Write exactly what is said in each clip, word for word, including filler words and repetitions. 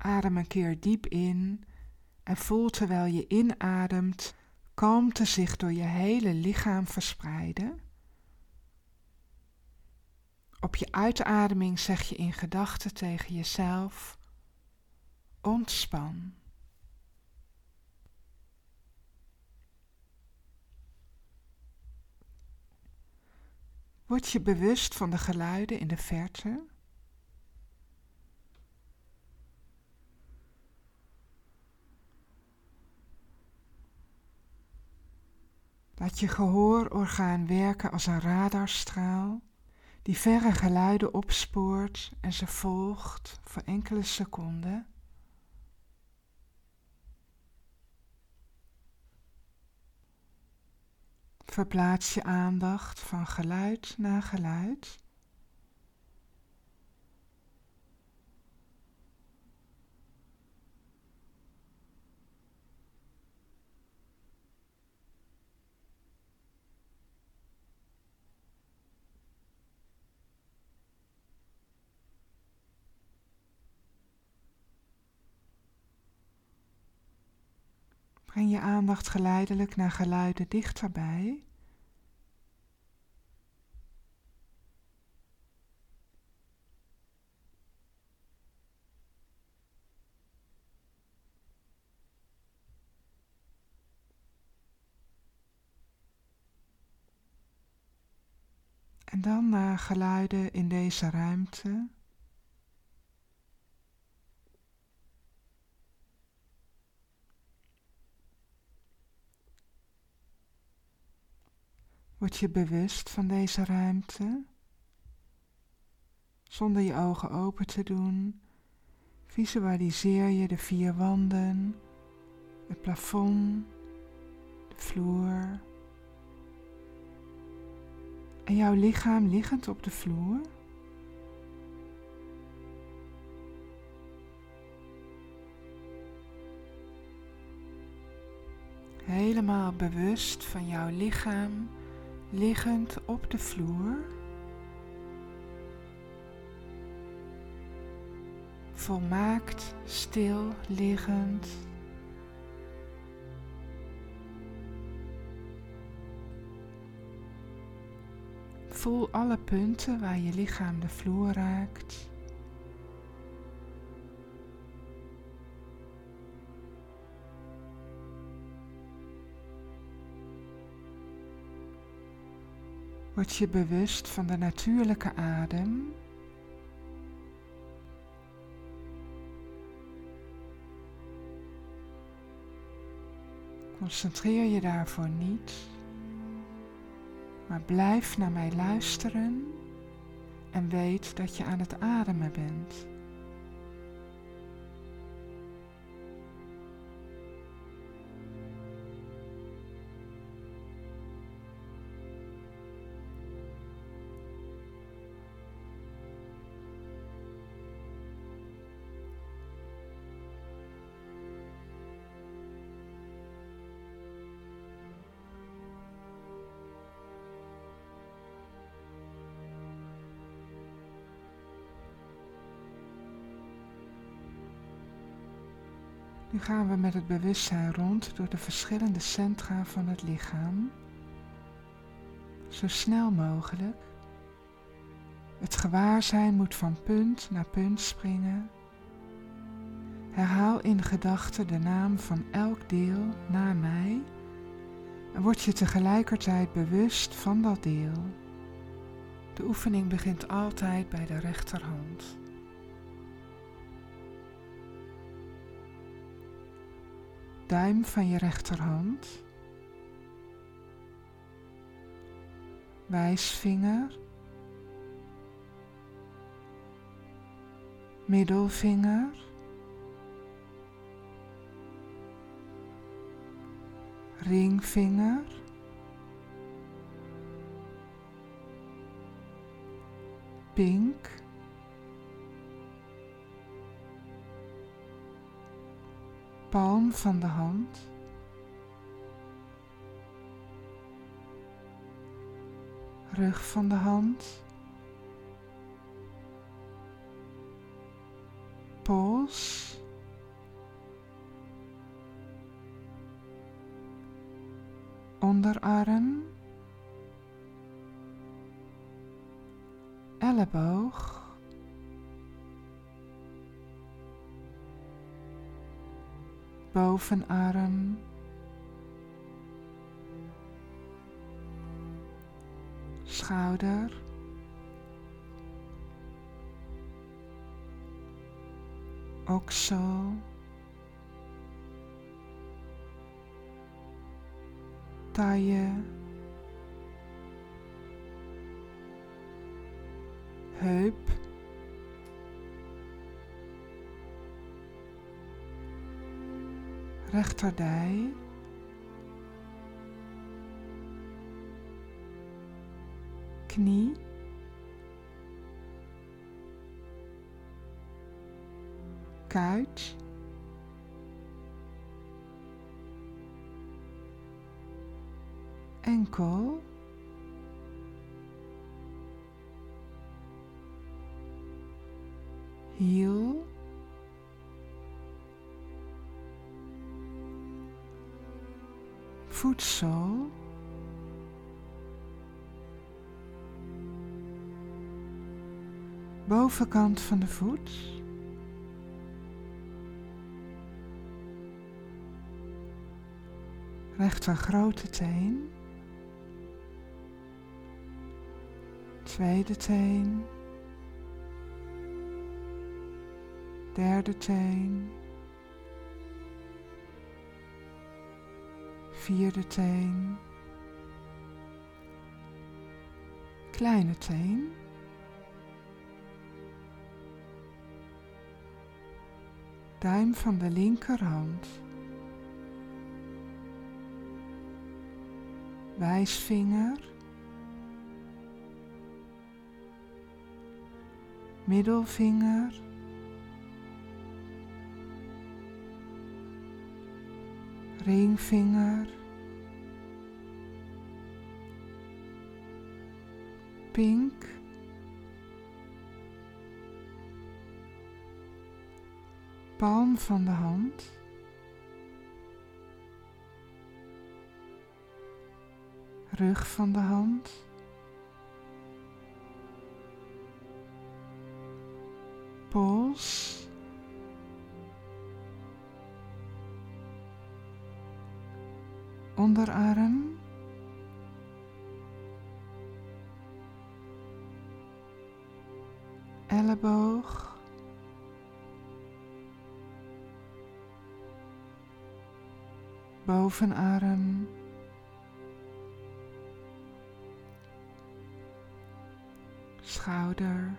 Adem een keer diep in en voel terwijl je inademt kalmte zich door je hele lichaam verspreiden. Op je uitademing zeg je in gedachten tegen jezelf: ontspan. Word je bewust van de geluiden in de verte. Laat je gehoororgaan werken als een radarstraal die verre geluiden opspoort en ze volgt voor enkele seconden. Verplaats je aandacht van geluid naar geluid. Breng je aandacht geleidelijk naar geluiden dichterbij. En dan naar geluiden in deze ruimte. Word je bewust van deze ruimte. Zonder je ogen open te doen, visualiseer je de vier wanden, het plafond, de vloer en jouw lichaam liggend op de vloer. Helemaal bewust van jouw lichaam liggend op de vloer. Volmaakt stil liggend. Voel alle punten waar je lichaam de vloer raakt. Word je bewust van de natuurlijke adem. Concentreer je daarvoor niet, maar blijf naar mij luisteren en weet dat je aan het ademen bent. Nu gaan we met het bewustzijn rond door de verschillende centra van het lichaam, zo snel mogelijk. Het gewaarzijn moet van punt naar punt springen. Herhaal in gedachten de naam van elk deel na mij en word je tegelijkertijd bewust van dat deel. De oefening begint altijd bij de rechterhand. Duim van je rechterhand, wijsvinger, middelvinger, ringvinger, pink, palm van de hand, rug van de hand, pols, onderarm, elleboog, bovenarm, schouder, oksel, taille, heup, rechterdij, knie, kuit, enkel, hiel, voetzool, bovenkant van de voet, rechter grote teen, tweede teen, derde teen, vierde teen, kleine teen, duim van de linkerhand, wijsvinger, middelvinger, ringvinger, pink, palm van de hand, rug van de hand, pols, onderarm, elleboog, bovenarm, schouder,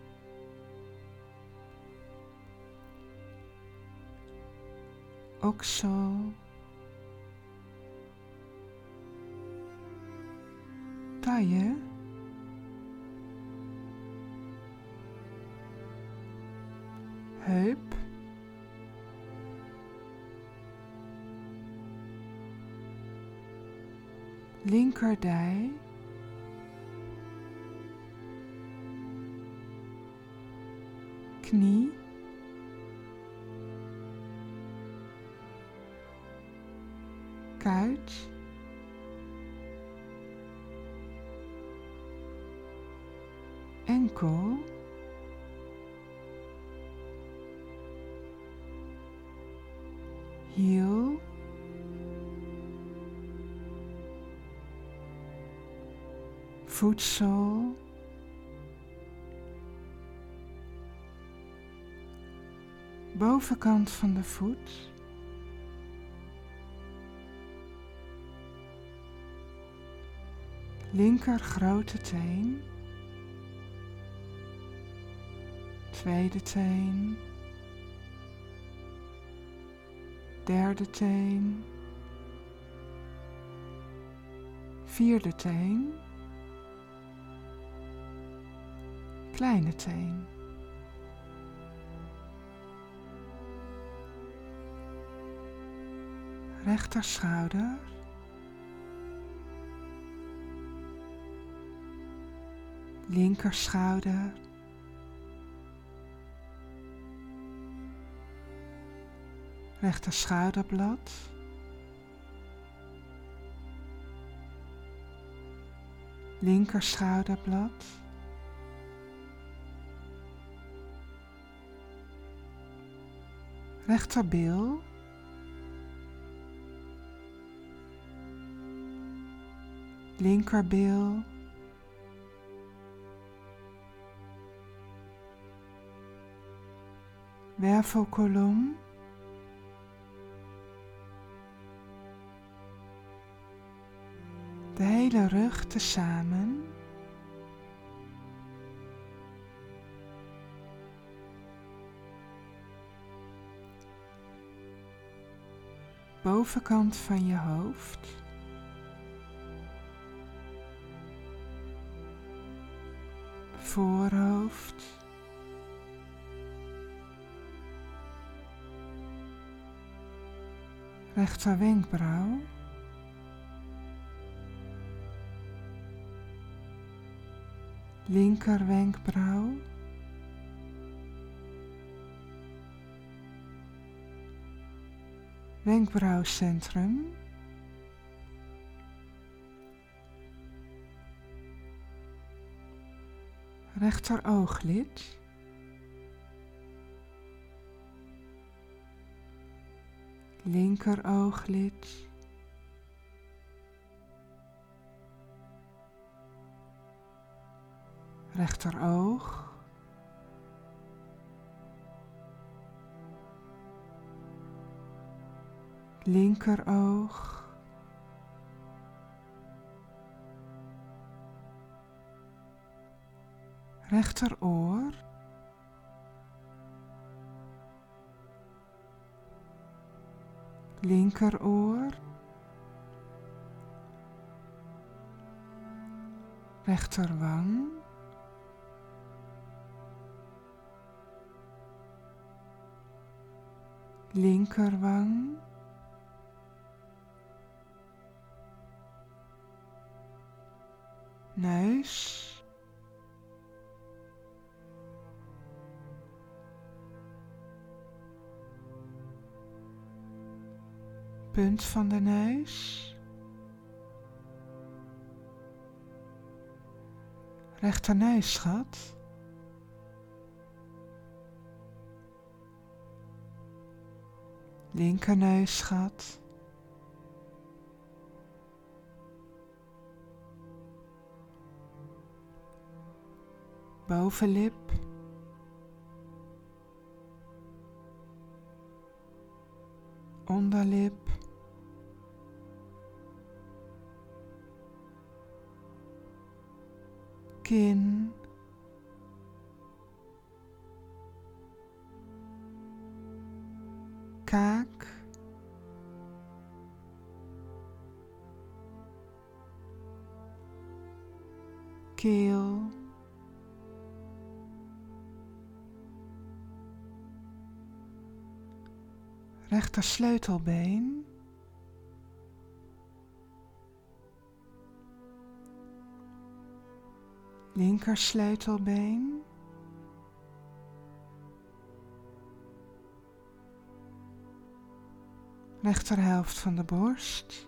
oksel, taille, heup, linkerdij, knie, kuit, enkel, hiel, voetzool, bovenkant van de voet, linker grote teen, tweede teen, derde teen, vierde teen, kleine teen, rechter schouder, linker schouder, rechter schouderblad, linker schouderblad, rechterbil, linkerbil, wervelkolom, de hele rug tezamen, bovenkant van je hoofd, voorhoofd, rechter wenkbrauw, linker wenkbrauw, wenkbrauwcentrum, rechter ooglid, linker ooglid, rechter oog, linker oog, rechter oor, linker oor, rechter wang, linker wang, neus, punt van de neus, rechter neusgat, linker neusgat, bovenlip, onderlip, kin, kaak, keel, rechter sleutelbeen, linker sleutelbeen, rechterhelft van de borst,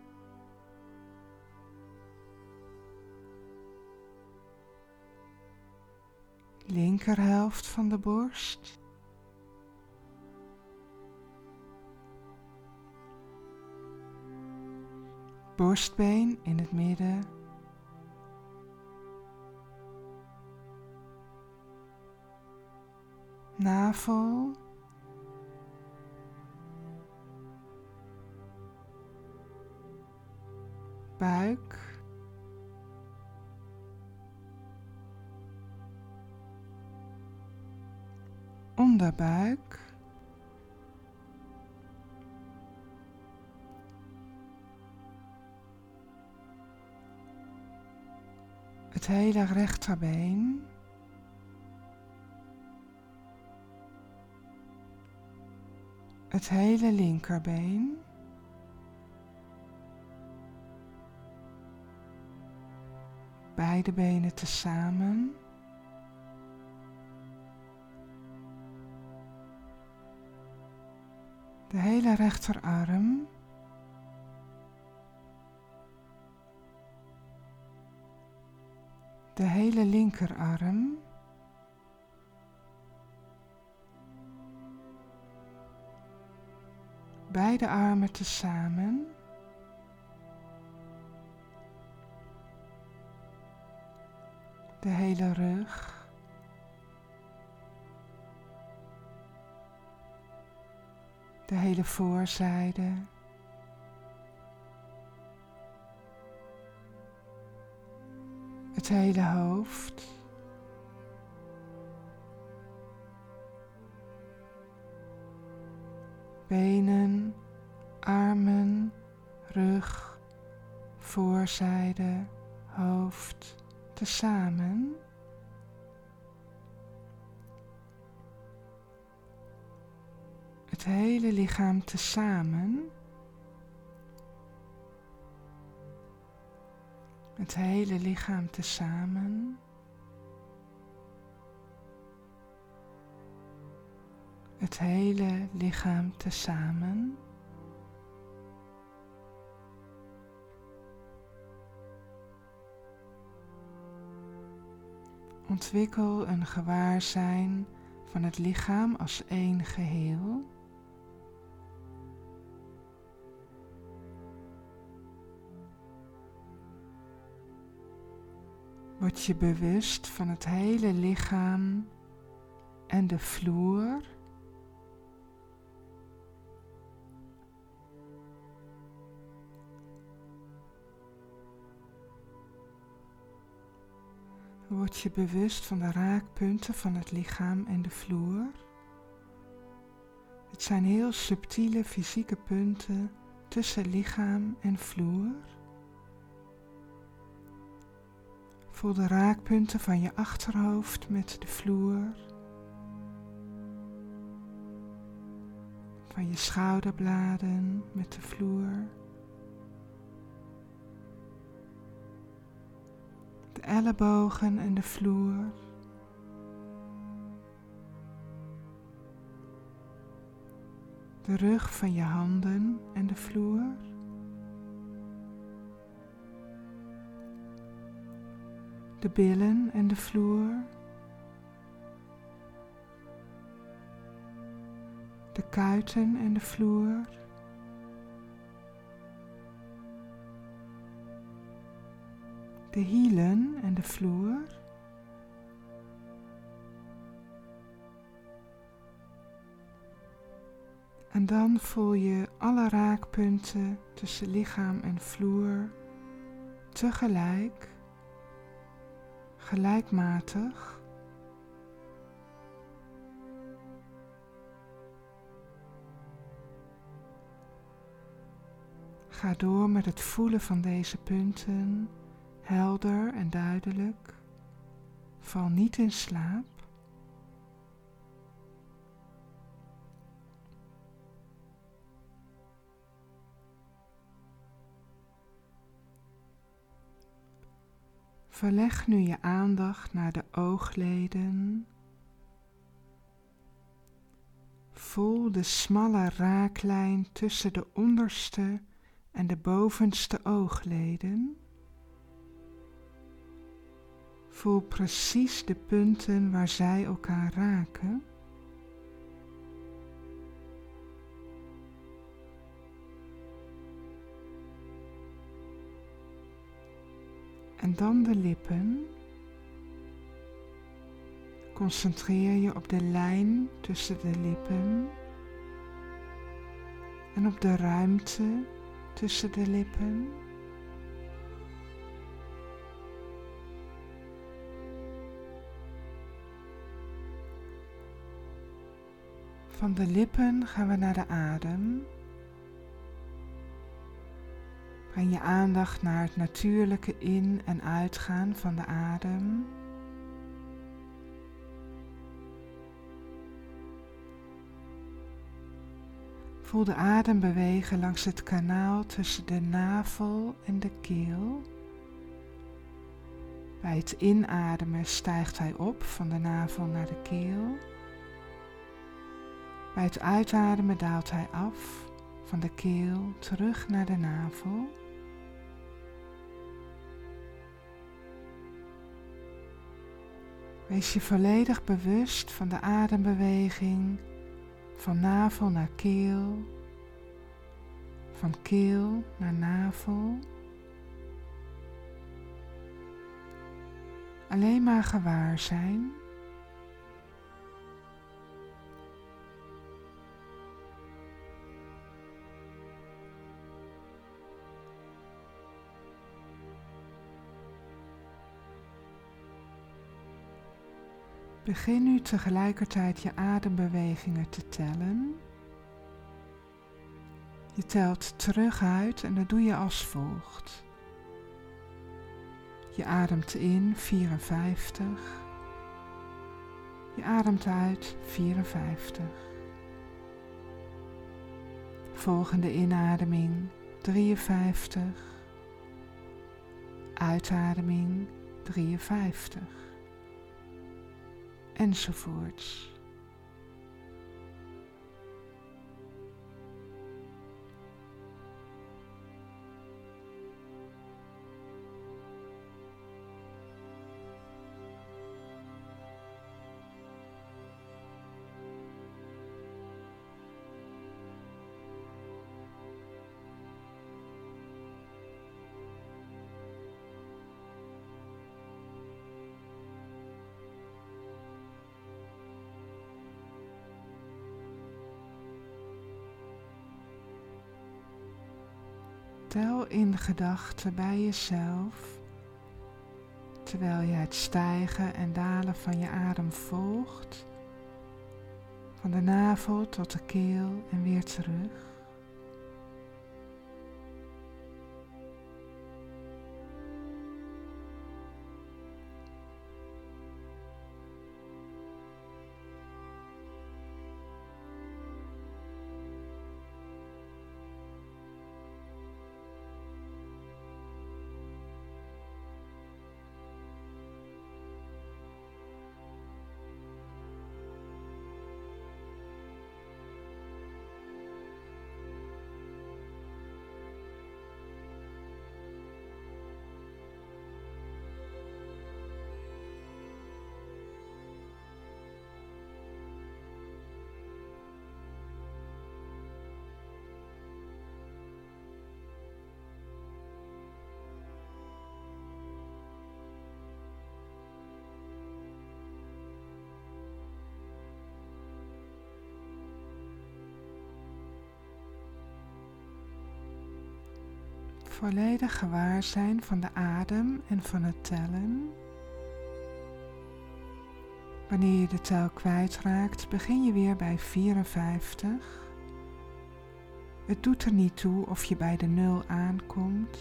linkerhelft van de borst, borstbeen in het midden, navel, buik, onderbuik, het hele rechterbeen, het hele linkerbeen, beide benen tezamen, de hele rechterarm, de hele linkerarm, beide armen tezamen, de hele rug, de hele voorzijde, het hele hoofd, benen, armen, rug, voorzijde, hoofd, tezamen. Het hele lichaam tezamen. Het hele lichaam tezamen. Het hele lichaam tezamen. Ontwikkel een gewaarzijn van het lichaam als één geheel. Word je bewust van het hele lichaam en de vloer. Word je bewust van de raakpunten van het lichaam en de vloer. Het zijn heel subtiele fysieke punten tussen lichaam en vloer. Voel de raakpunten van je achterhoofd met de vloer. Van je schouderbladen met de vloer. De ellebogen en de vloer. De rug van je handen en de vloer. De billen en de vloer. De kuiten en de vloer. De hielen en de vloer. En dan voel je alle raakpunten tussen lichaam en vloer tegelijk, gelijkmatig. Ga door met het voelen van deze punten, helder en duidelijk. Val niet in slaap. Verleg nu je aandacht naar de oogleden. Voel de smalle raaklijn tussen de onderste en de bovenste oogleden. Voel precies de punten waar zij elkaar raken. En dan de lippen. Concentreer je op de lijn tussen de lippen en op de ruimte tussen de lippen. Van de lippen gaan we naar de adem. Breng je aandacht naar het natuurlijke in- en uitgaan van de adem. Voel de adem bewegen langs het kanaal tussen de navel en de keel. Bij het inademen stijgt hij op van de navel naar de keel. Bij het uitademen daalt hij af van de keel terug naar de navel. Wees je volledig bewust van de adembeweging van navel naar keel, van keel naar navel. Alleen maar gewaar zijn. Begin nu tegelijkertijd je adembewegingen te tellen. Je telt terug uit en dat doe je als volgt. Je ademt in vierenvijftig. Je ademt uit vierenvijftig. Volgende inademing drieënvijftig. Uitademing drieënvijftig. Enzovoorts. Tel in gedachten bij jezelf, terwijl je het stijgen en dalen van je adem volgt, van de navel tot de keel en weer terug. Volledig gewaar zijn van de adem en van het tellen. Wanneer je de tel kwijtraakt, begin je weer bij vierenvijftig. Het doet er niet toe of je bij de nul aankomt.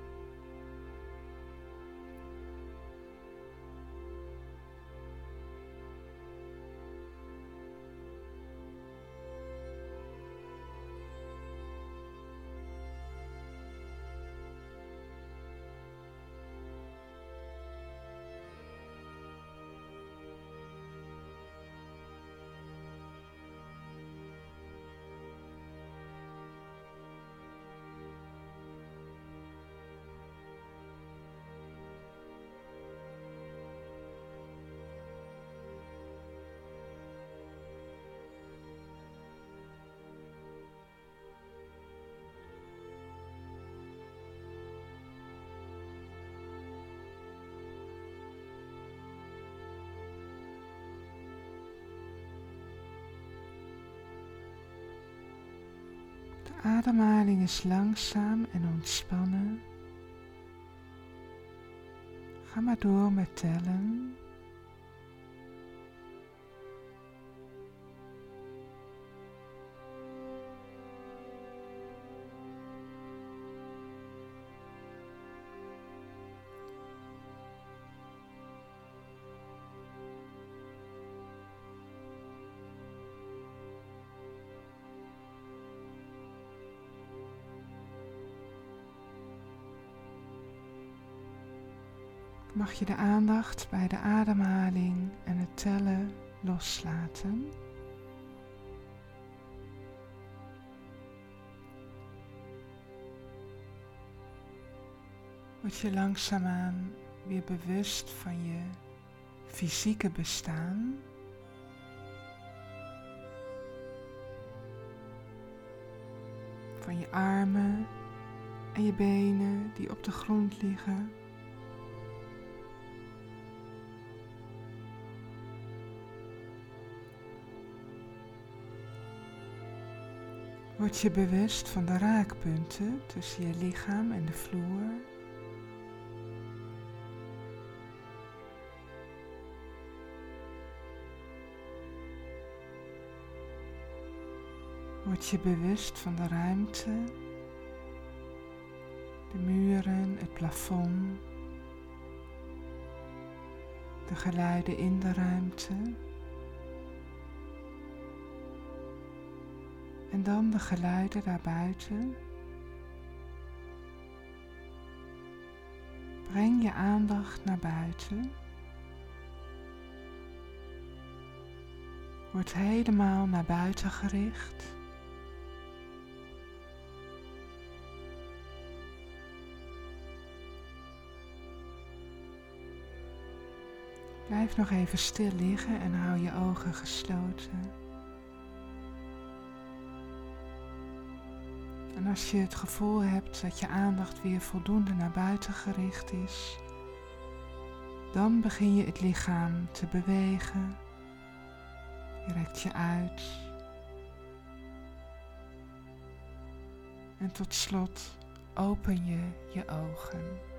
De ademhaling is langzaam en ontspannen. Ga maar door met tellen. Mag je de aandacht bij de ademhaling en het tellen loslaten. Word je langzaamaan weer bewust van je fysieke bestaan. Van je armen en je benen die op de grond liggen. Word je bewust van de raakpunten tussen je lichaam en de vloer. Word je bewust van de ruimte, de muren, het plafond, de geluiden in de ruimte. En dan de geluiden daarbuiten. Breng je aandacht naar buiten. Word helemaal naar buiten gericht. Blijf nog even stil liggen en hou je ogen gesloten. En als je het gevoel hebt dat je aandacht weer voldoende naar buiten gericht is, dan begin je het lichaam te bewegen. Je rekt je uit. En tot slot open je je ogen.